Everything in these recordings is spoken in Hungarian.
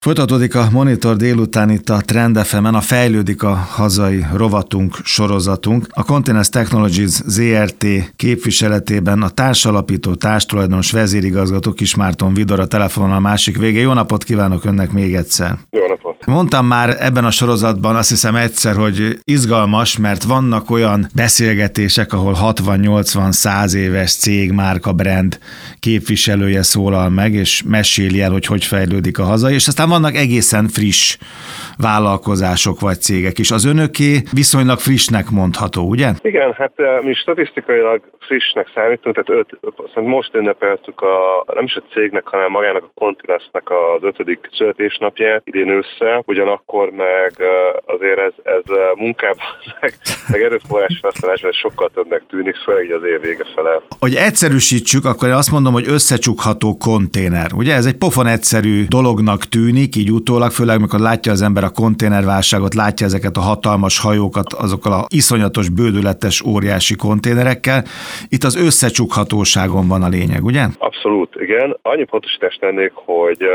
Folytatódik a Monitor délután itt a Trend FM-en, a Fejlődik a hazai rovatunk, sorozatunk. A Containers Technologies Zrt. Képviseletében a társalapító, társtulajdonos, vezérigazgató Kis Márton Vidor a telefonon a másik végén. Jó napot kívánok önnek még egyszer! Jó napot! Mondtam már ebben a sorozatban, azt hiszem egyszer, hogy izgalmas, mert vannak olyan beszélgetések, ahol 60-80-100 éves cég, márka, brand képviselője szólal meg, és meséli el, hogy fejlődik a haza, és aztán vannak egészen friss vállalkozások vagy cégek is. Az önöké viszonylag frissnek mondható, ugye? Igen, hát mi statisztikailag frissnek számítunk, tehát most ünnepeltük nem is a cégnek, hanem magának a Continesnek az 5. születésnapját idén ősszel, ugyanakkor meg azért ez munkában, meg erőforrás felhasználásban sokkal többnek tűnik, főleg így az év vége fele. Hogy egyszerűsítsük, akkor én azt mondom, hogy összecsukható konténer. Ugye ez egy pofon egyszerű dolognak tűnik, így utólag, főleg amikor látja az ember a konténerválságot, látja ezeket a hatalmas hajókat, azokkal a iszonyatos, bődületes, óriási konténerekkel. Itt az összecsukhatóságon van a lényeg, ugye? Abszolút, igen. Annyi pontosítást tennék, hogy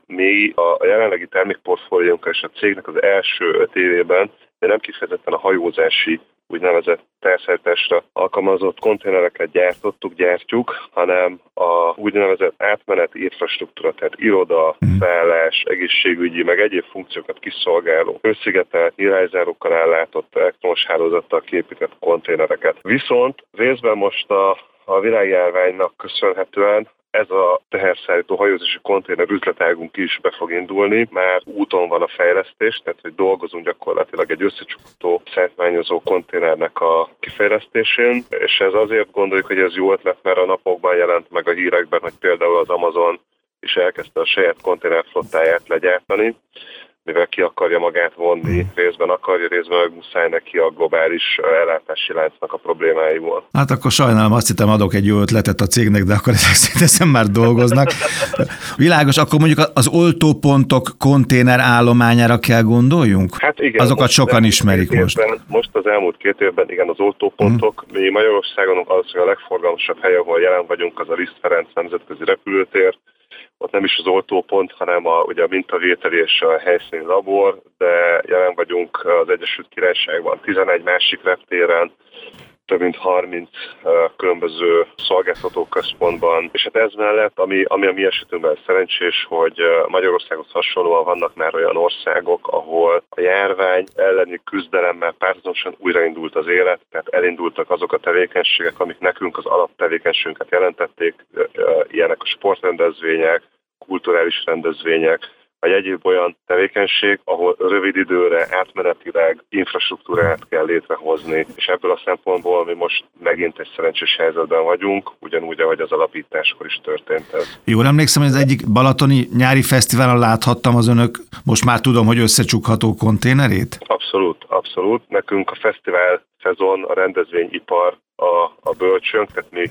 mi a jelenlegi termékportfóliónkkal és a cégnek az első 5 évében, de nem kifejezetten a hajózási úgynevezett terszállításra alkalmazott konténereket gyártjuk, hanem a úgynevezett átmeneti infrastruktúra, tehát iroda, szállás, egészségügyi, meg egyéb funkciókat kiszolgáló, összigetelt, irányzárókkal ellátott elektromos hálózattal kiépített konténereket. Viszont részben most a világjárványnak köszönhetően ez a teherszállító hajózási konténer üzletágunk is be fog indulni. Már úton van a fejlesztés, tehát hogy dolgozunk gyakorlatilag egy összecsukható szállítmányozó konténernek a kifejlesztésén, és ez azért gondoljuk, hogy ez jó ötlet, mert a napokban jelent meg a hírekben, hogy például az Amazon is elkezdte a saját konténerflottáját legyártani, mivel ki akarja magát vonni, részben akarja, részben meg muszáj neki a globális ellátási láncnak a problémáiból. Hát akkor sajnálom, azt hittem adok egy jó ötletet a cégnek, de akkor ezen már dolgoznak. Világos, akkor mondjuk az oltópontok konténer állományára kell gondoljunk? Hát igen. Azokat sokan ismerik most. Most az elmúlt 2 évben igen, az oltópontok. Mi Magyarországon az a legforgalmasabb hely, ahol jelen vagyunk, az a Liszt Ferenc nemzetközi repülőtér. Ott nem is az oltópont, hanem ugye a mintavételi és a helyszíni labor, de jelen vagyunk az Egyesült Királyságban 11 másik reptéren, több mint 30 különböző szolgáltatóközpontban, és hát ez mellett, ami a mi esetünkben szerencsés, hogy Magyarországhoz hasonlóan vannak már olyan országok, ahol a járvány elleni küzdelemmel párhuzamosan újraindult az élet, tehát elindultak azok a tevékenységek, amik nekünk az alaptevékenységünket jelentették, ilyenek a sportrendezvények, kulturális rendezvények, vagy egyéb olyan tevékenység, ahol rövid időre átmenetileg infrastruktúrát kell létrehozni, és ebből a szempontból mi most megint egy szerencsés helyzetben vagyunk, ugyanúgy, ahogy az alapításkor is történt ez. Jól emlékszem, hogy az egyik balatoni nyári fesztiválon láthattam az önök, most már tudom, hogy összecsukható konténerét? Abszolút. Nekünk a fesztivál szezon, a rendezvényipar a bölcsőnk, tehát mi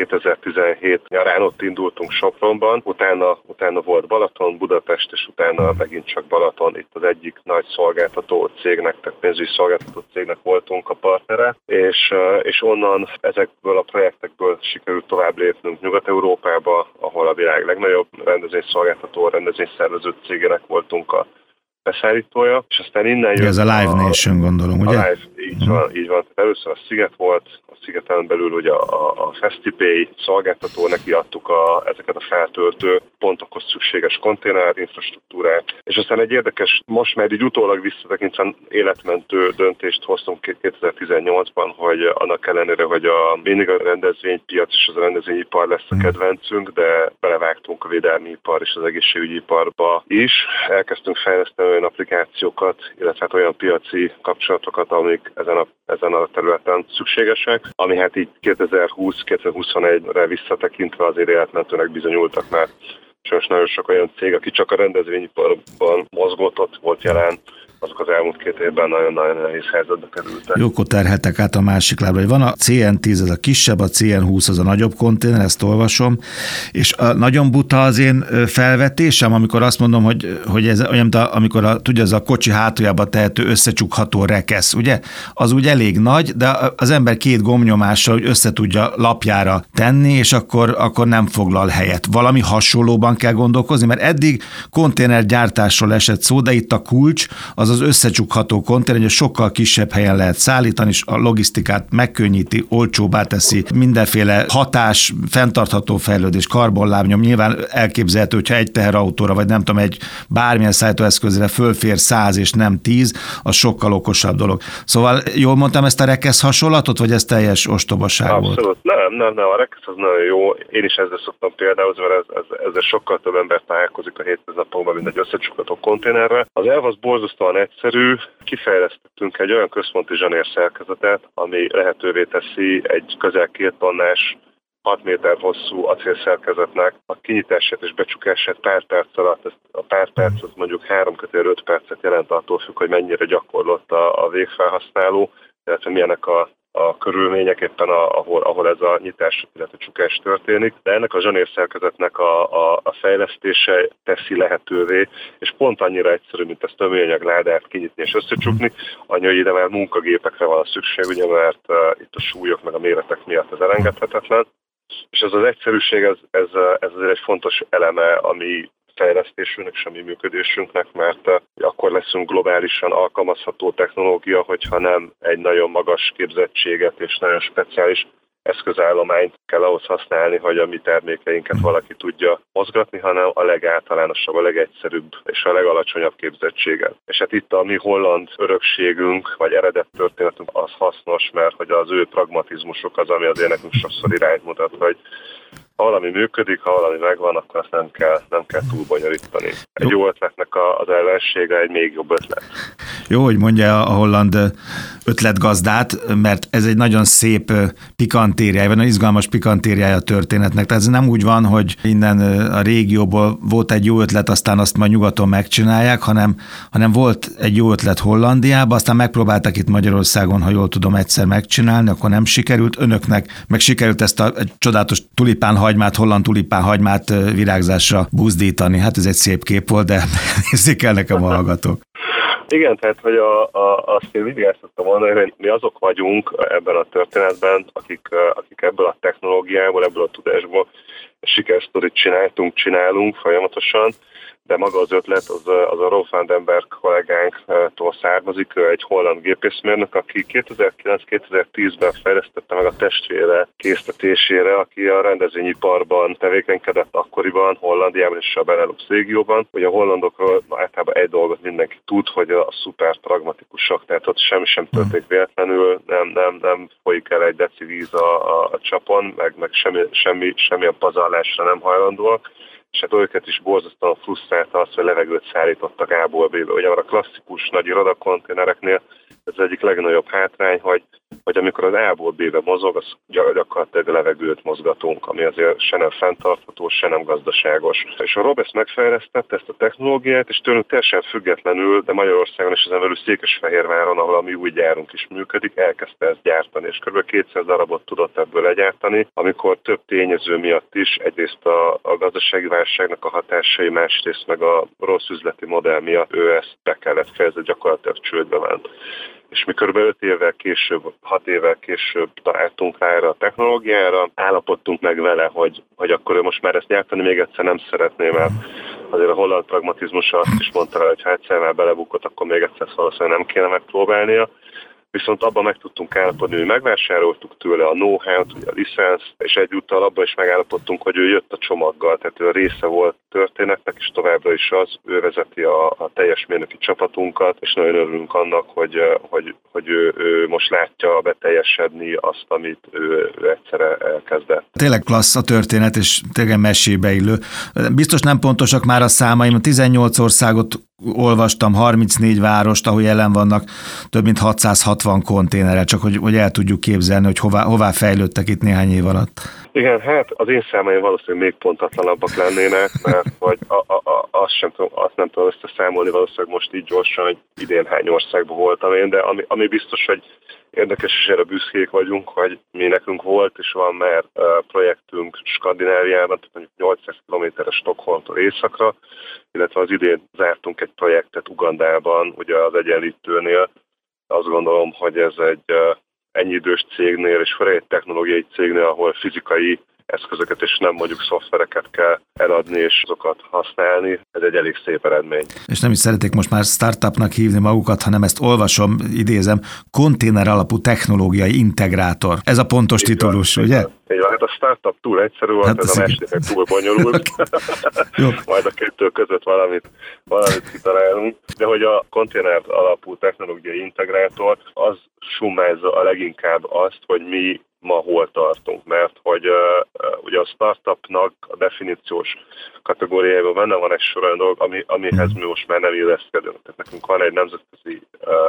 2017 nyarán ott indultunk Sopronban, utána volt Balaton, Budapest, és utána megint csak Balaton, itt az egyik nagy szolgáltató cégnek, tehát pénzügyi szolgáltató cégnek voltunk a partnere, és onnan ezekből a projektekből sikerült tovább lépnünk Nyugat-Európába, ahol a világ legnagyobb rendezvényszolgáltató, rendezvényszervező cégének voltunk a beszállítója, és aztán innen jött ez a Live Nation, gondolom, ugye? A Live, így van. Először a Sziget volt, a Szigeten belül ugye a FestiPay szolgáltató, neki adtuk ezeket a feltöltő pontokhoz szükséges konténer infrastruktúrát, és aztán egy érdekes, most már így utólag visszatekintve életmentő döntést hoztunk 2018-ban, hogy annak ellenére, hogy mindig a rendezvénypiac és az a rendezvényipar lesz a kedvencünk, de belevágtunk a védelmi ipar és az egészségügyi iparba is. Elkezdtünk fejleszteni olyan applikációkat, illetve hát olyan piaci kapcsolatokat, amik ezen a területen szükségesek, ami hát így 2020-2021-re visszatekintve azért életmentőnek bizonyultak, mert sajnos nagyon sok olyan cég, aki csak a rendezvényiparban mozgott, ott volt jelen, azok az elmúlt 2 évben nagyon-nagyon nehéz helyzetbe kerültek. Jókor terheltek át a másik lábra, hogy van a CN10, ez a kisebb, a CN20 az a nagyobb konténer, ezt olvasom, és nagyon buta az én felvetésem, amikor azt mondom, hogy ez olyan, amikor tudja, az a kocsi hátuljába tehető összecsukható rekesz, ugye? Az úgy elég nagy, de az ember 2 gombnyomással hogy össze tudja lapjára tenni, és akkor nem foglal helyet. Valami hasonlóban kell gondolkozni, mert eddig konténergyártásról esett szó, de itt a kulcs az összecsukható konténer, hogy sokkal kisebb helyen lehet szállítani, és a logisztikát megkönnyíti, olcsóbbá teszi, mindenféle hatás, fenntartható fejlődés, karbonlábnyom, nyilván elképzelhető, hogyha egy teherautóra, vagy nem tudom, egy bármilyen szállítóeszközre fölfér 100 és nem 10, az sokkal okosabb dolog. Szóval jól mondtam ezt a rekesz hasonlatot, vagy ez teljes ostobaság volt? Abszolút. Nem, a rekesz az nagyon jó. Én is ezzel szoktam példáhozni, mert ezzel sokkal több ember találkozik a hétköznapokban, mint egy összecsukható konténerre. Az elv az borzasztóan egyszerű. Kifejlesztettünk egy olyan központi zsanérszerkezetet, ami lehetővé teszi egy közel 2 tonnás 6 méter hosszú acélszerkezetnek a kinyitását és becsukását pár perc alatt. A pár perc az mondjuk 3-5 percet jelent, attól függ, hogy mennyire gyakorlott a végfelhasználó, illetve milyenek a körülmények éppen, ahol ez a nyitás, illetve csukás történik. De ennek a zsanérszerkezetnek a fejlesztése teszi lehetővé, és pont annyira egyszerű, mint ezt a műanyag ládát kinyitni és összecsukni, annyi, hogy ide már munkagépekre van a szükség, ugye, mert itt a súlyok meg a méretek miatt ez elengedhetetlen. És ez az egyszerűség, ez azért egy fontos eleme a mi fejlesztésünknek és a mi működésünknek, mert akkor leszünk globálisan alkalmazható technológia, hogyha nem egy nagyon magas képzettséget és nagyon speciális eszközállományt kell ahhoz használni, hogy a mi termékeinket valaki tudja mozgatni, hanem a legáltalánosabb, a legegyszerűbb és a legalacsonyabb képzettséget. És hát itt a mi holland örökségünk, vagy eredet történetünk az hasznos, mert hogy az ő pragmatizmusuk az, ami azért nekünk sokszor irányt mutat, hogy ha valami működik, ha valami megvan, akkor azt nem kell túl bonyolítani. Egy jó ötletnek az ellensége egy még jobb ötlet. Jó, hogy mondja a holland ötletgazdát, mert ez egy nagyon szép pikantériája, vagy nagyon izgalmas pikantériája a történetnek. Tehát ez nem úgy van, hogy innen a régióból volt egy jó ötlet, aztán azt majd nyugaton megcsinálják, hanem volt egy jó ötlet Hollandiában, aztán megpróbáltak itt Magyarországon, ha jól tudom, egyszer megcsinálni, akkor nem sikerült. Önöknek meg sikerült ezt a csodálatos tulipánhagymát, holland tulipánhagymát virágzásra buzdítani. Hát ez egy szép kép volt, de nézzék el nekem a hallgatók. Igen, tehát, hogy azt én mindig ezt szoktam mondani, hogy mi azok vagyunk ebben a történetben, akik ebből a technológiából, ebből a tudásból sikersztorit csinálunk folyamatosan, de maga az ötlet az a Rolf van den Berg kollégánktól származik, ő egy holland gépészmérnök, aki 2009-2010-ben fejlesztette meg a testvére késztetésére, aki a rendezvényiparban tevékenykedett akkoriban, Hollandiában és a Benelux régióban. Ugye a hollandokról általában egy dolgot mindenki tud, hogy a szuper pragmatikusak, tehát ott semmi sem történik véletlenül, nem folyik el egy deci víz a csapon, meg semmi a pazarlásra nem hajlandóak. És hát őket is borzasztóan frusztrálta az, hogy levegőt szállítottak A-ból B-be. Ugye a klasszikus nagy irodakonténereknél ez az egyik legnagyobb hátrány, hogy amikor az A-ból B-be mozog, az gyakorlatilag levegőt mozgatunk, ami azért se nem fenntartható, se nem gazdaságos. És a Rob ezt megfejlesztette, ezt a technológiát, és tőlünk teljesen függetlenül, de Magyarországon és ezen belül Székesfehérváron, ahol a mi új gyárunk is működik, elkezdte ezt gyártani, és kb. 200 darabot tudott ebből legyártani, amikor több tényező miatt is, egyrészt a gazdasági válságnak a hatásai, másrészt meg a rossz üzleti modell miatt ő ezt be kellett fejezni, gyakorlatilag csődbe ment. És mi kb. 6 évvel később találtunk rá erre a technológiára, állapodtunk meg vele, hogy akkor ő most már ezt gyártani még egyszer nem szeretné, mert azért a holland pragmatizmusa azt is mondta rá, hogy ha egyszer már belebukott, akkor még egyszer valószínűleg nem kéne megpróbálnia. Viszont abban meg tudtunk állapodni, hogy megvásároltuk tőle a know-how-t, a licenszt, és egyúttal abban is megállapodtunk, hogy ő jött a csomaggal, tehát ő a része volt történetnek, és továbbra is ő vezeti a teljes mérnöki csapatunkat, és nagyon örülünk annak, hogy ő most látja beteljesedni azt, amit ő egyszerre elkezdett. Tényleg klassz a történet, és tényleg mesébe illő. Biztos nem pontosak már a számaim, 18 országot olvastam, 34 várost, ahol jelen vannak több mint 660 konténerrel, csak hogy el tudjuk képzelni, hogy hová fejlődtek itt néhány év alatt. Igen, hát az én számaim valószínűleg még pontatlanabbak lennének, mert hogy azt nem tudom összeszámolni valószínűleg most így gyorsan, hogy idén hány országban voltam én, de ami biztos, hogy érdekes, és erre büszkék vagyunk, hogy mi nekünk volt és van már projektünk Skandináviában, tehát mondjuk 800 km-es Stockholmtól északra, illetve az idén zártunk egy projektet Ugandában, ugye az Egyenlítőnél. Azt gondolom, hogy ez egy ennyi idős cégnél, és főleg egy technológiai cégnél, ahol fizikai eszközöket és nem mondjuk szoftvereket kell eladni és azokat használni. Ez egy elég szép eredmény. És nem is szeretnék most már startupnak hívni magukat, hanem ezt olvasom, idézem, konténer alapú technológiai integrátor. Ez a pontos titulus, ugye? Hát a startup túl egyszerű volt, hát ez a másik túl bonyolult. Majd a kettő között valamit kitalálunk. De hogy a konténer alapú technológiai integrátor, az summázza a leginkább azt, hogy mi ma hol tartunk, mert hogy ugye a startupnak a definíciós kategóriájában benne van egy sor olyan dolog, amihez mi most már nem illeszkedünk. Tehát nekünk van egy nemzetközi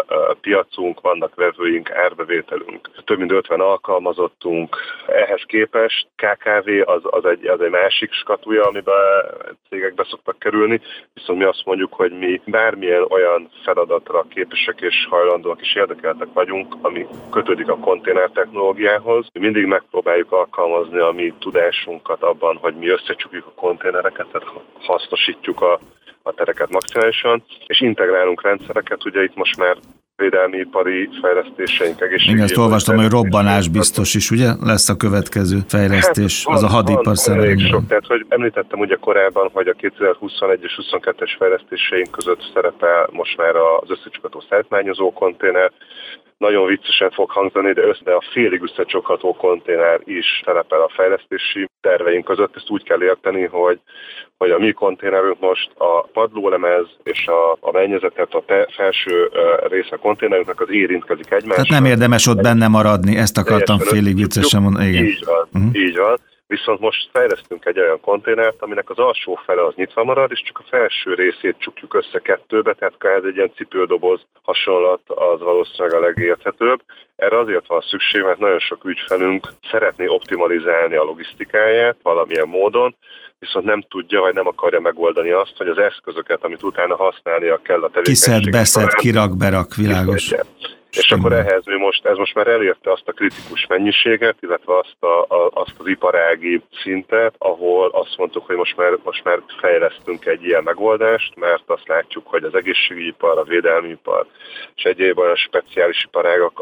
piacunk, vannak vevőink, árbevételünk, több mint 50 alkalmazottunk. Ehhez képest KKV az egy másik skatuja, amiben cégekbe szoktak kerülni, viszont mi azt mondjuk, hogy mi bármilyen olyan feladatra képesek és hajlandóak és érdekeltek vagyunk, ami kötődik a konténer technológiához. Mi mindig megpróbáljuk alkalmazni a mi tudásunkat abban, hogy mi összecsukjuk a konténereket, tehát hasznosítjuk a tereket maximálisan, és integrálunk rendszereket, ugye itt most már védelmi ipari fejlesztéseink, egészségügyi. Igen, ezt olvastam, hogy robbanás biztos is, ugye? Lesz a következő fejlesztés, hát, az a hadipar szerelően. Tehát, hogy említettem ugye korábban, hogy a 2021 és 22-es fejlesztéseink között szerepel most már az összecsukható szállítmányozó konténer. Nagyon viccesen fog hangzani, de a félig összecsukható konténer is szerepel a fejlesztési terveink között. Ezt úgy kell érteni, hogy a mi konténerünk most a padlólemez és a mennyezet, tehát a felső része a konténerünknek az érintkezik egymással. Tehát nem érdemes ott benne maradni, ezt akartam félig viccesen mondani. Igen. Így van. Viszont most fejlesztünk egy olyan konténert, aminek az alsó fele az nyitva marad, és csak a felső részét csukjuk össze kettőbe, tehát ez egy ilyen cipődoboz hasonlat, az valószínűleg a legérthetőbb. Erre azért van szükség, mert nagyon sok ügyfelünk szeretné optimalizálni a logisztikáját valamilyen módon, viszont nem tudja, vagy nem akarja megoldani azt, hogy az eszközöket, amit utána használnia kell a tevékenység. Kiszed, beszed, kirak, berak, világos. És akkor ehhez ez most már elérte azt a kritikus mennyiséget, illetve azt az iparági szintet, ahol azt mondtuk, hogy most már fejlesztünk egy ilyen megoldást, mert azt látjuk, hogy az egészségügyi ipar, a védelmi ipar és egyéb olyan speciális iparágak,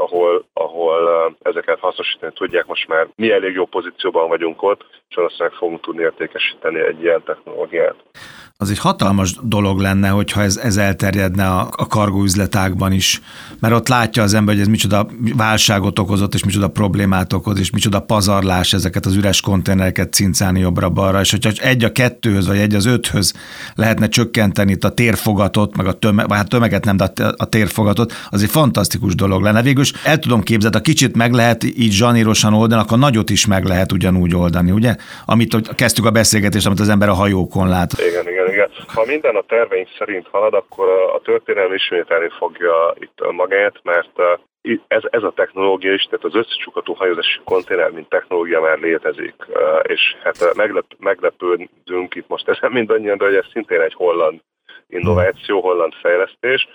ahol ezeket hasznosítani tudják, most már mi elég jó pozícióban vagyunk ott, és valószínűleg fogunk tudni értékesíteni egy ilyen technológiát. Az egy hatalmas dolog lenne, hogyha ez elterjedne a kargóüzletákban is, mert ott látja az ember, hogy ez micsoda válságot okozott, és micsoda problémát okoz, és micsoda pazarlás ezeket az üres konténereket cincálni jobbra-balra, és hogyha 1:2 vagy 1:5 lehetne csökkenteni itt a térfogatot, meg tömeget nem, de a térfogatot, az egy fantasztikus dolog lenne. Végülis el tudom képzelni, ha kicsit meg lehet így zsanírosan oldani, akkor nagyot is meg lehet ugyanúgy oldani, ugye? Amit kezdtük a beszélgetést, amit az ember a hajókon lát. Igen. Ha minden a terveink szerint halad, akkor a történelem ismételni fogja itt magát, mert ez a technológia is, tehát az összecsukható hajózási konténer, mint technológia már létezik, és hát meglepődünk itt most ezen mindannyian, de hogy ez szintén egy holland innováció, holland fejlesztés,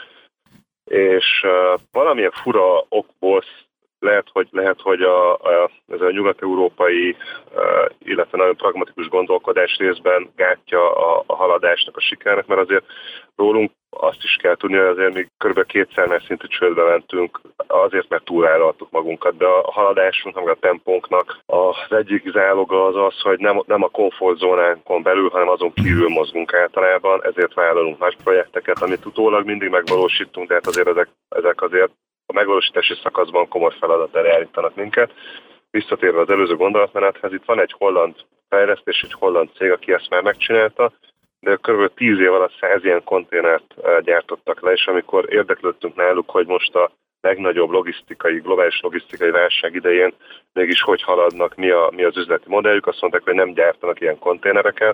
és valamilyen fura okból lehet, hogy ez a nyugat-európai, illetve nagyon pragmatikus gondolkodás részben gátja a haladásnak, a sikernek, mert azért rólunk azt is kell tudni, hogy azért még kb. 200 szintű csődbe mentünk, azért, mert túlvállaltuk magunkat, de a haladásunknak, a tempónknak az egyik záloga az, hogy nem a komfortzónánkon belül, hanem azon kívül mozgunk általában, ezért vállalunk nagy projekteket, amit utólag mindig megvalósítunk, de hát azért ezek azért a megvalósítási szakaszban komoly feladat eljárítanak minket. Visszatérve az előző gondolatmenethez, itt van egy holland fejlesztés, egy holland cég, aki ezt már megcsinálta, de kb. 10 év alatt 100 ilyen konténert gyártottak le, és amikor érdeklődtünk náluk, hogy most a legnagyobb globális logisztikai válság idején mégis hogy haladnak, mi az üzleti modelljük, azt mondták, hogy nem gyártanak ilyen konténereket,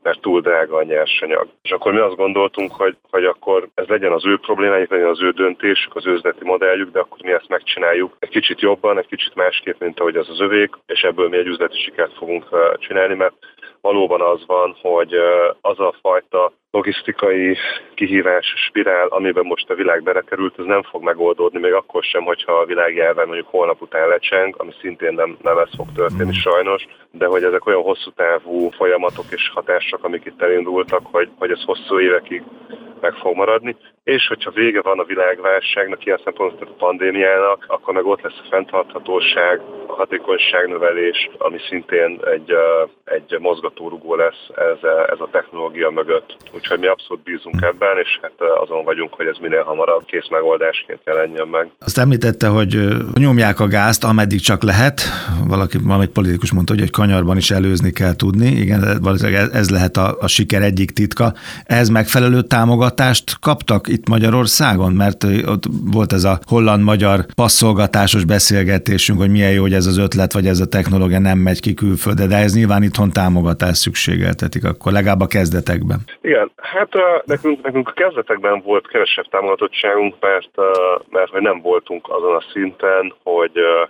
mert túl drága a nyersanyag. És akkor mi azt gondoltunk, hogy akkor ez legyen az ő problémájuk, legyen az ő döntésük, az ő üzleti modelljük, de akkor mi ezt megcsináljuk egy kicsit jobban, egy kicsit másképp, mint ahogy az övék, és ebből mi egy üzleti sikert fogunk csinálni, mert valóban az van, hogy az a fajta logisztikai kihívás spirál, amiben most a világ belekerült, ez nem fog megoldódni, még akkor sem, hogyha a világjárvány mondjuk holnap után lecseng, ami szintén nem ez fog történni sajnos, de hogy ezek olyan hosszú távú folyamatok és hatások, amik itt elindultak, hogy ez hosszú évekig meg fog maradni, és hogyha vége van a világválságnak, ilyen szempontból a pandémiának, akkor meg ott lesz a fenntarthatóság, a hatékonyságnövelés, ami szintén egy mozgatórugó lesz ez a technológia mögött. Úgyhogy mi abszolút bízunk ebben, és hát azon vagyunk, hogy ez minél hamarabb kész megoldásként jelenjen meg. Azt említette, hogy nyomják a gázt, ameddig csak lehet. Valamit politikus mondta, hogy egy kanyarban is előzni kell tudni. Igen, valószínűleg ez lehet a siker egyik titka. Ehhez megfelelő támogatást kaptak itt Magyarországon? Mert ott volt ez a holland-magyar passzolgatásos beszélgetésünk, hogy milyen jó, hogy ez az ötlet, vagy ez a technológia nem megy ki külföldre, de ez nyilván itthon támogatást szükségeltetik, akkor legalább a kezdetekben. Igen, hát nekünk a kezdetekben volt kevesebb támogatottságunk, mert hogy nem voltunk azon a szinten, hogy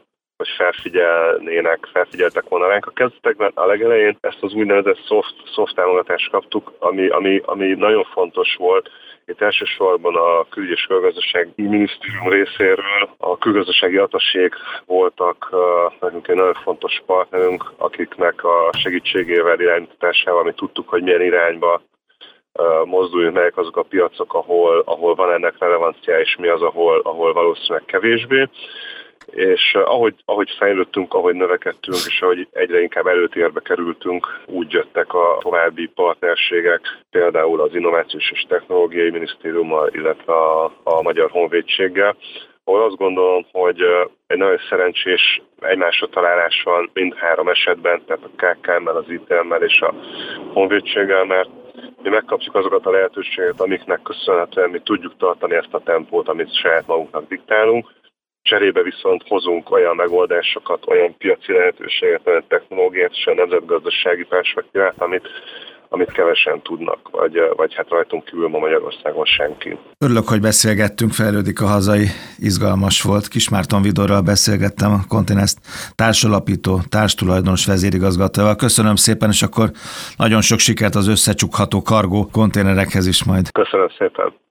felfigyeltek volna ránk. A kezdetekben, a legelején ezt az úgynevezett soft támogatást kaptuk, ami nagyon fontos volt. Itt elsősorban a Külügy- és Külgazdasági Minisztérium részéről a külgazdasági atasék voltak nekünk egy nagyon fontos partnerünk, akiknek a segítségével, irányításával mi tudtuk, hogy milyen irányba mozduljunk meg, azok a piacok, ahol van ennek relevancia, és mi az, ahol valószínűleg kevésbé. És ahogy fejlődtünk, ahogy növekedtünk, és ahogy egyre inkább előtérbe kerültünk, úgy jöttek a további partnerségek, például az Innovációs és Technológiai Minisztériummal, illetve a Magyar Honvédséggel, ahol azt gondolom, hogy egy nagyon szerencsés egymásra találás van mindhárom esetben, tehát a KKM-mel, az ITM-mel és a Honvédséggel, mert mi megkapjuk azokat a lehetőségeket, amiknek köszönhetően mi tudjuk tartani ezt a tempót, amit saját magunknak diktálunk. Cserébe viszont hozunk olyan megoldásokat, olyan piaci lehetőséget, olyan technológiát és olyan nemzetgazdasági perspektívát, amit kevesen tudnak, vagy hát rajtunk kívül ma Magyarországon senki. Örülök, hogy beszélgettünk, fejlődik a hazai, izgalmas volt. Kis Márton Vidorral beszélgettem, a Continest társalapító, társtulajdonos vezérigazgatóval. Köszönöm szépen, és akkor nagyon sok sikert az összecsukható kargó konténerekhez is majd. Köszönöm szépen.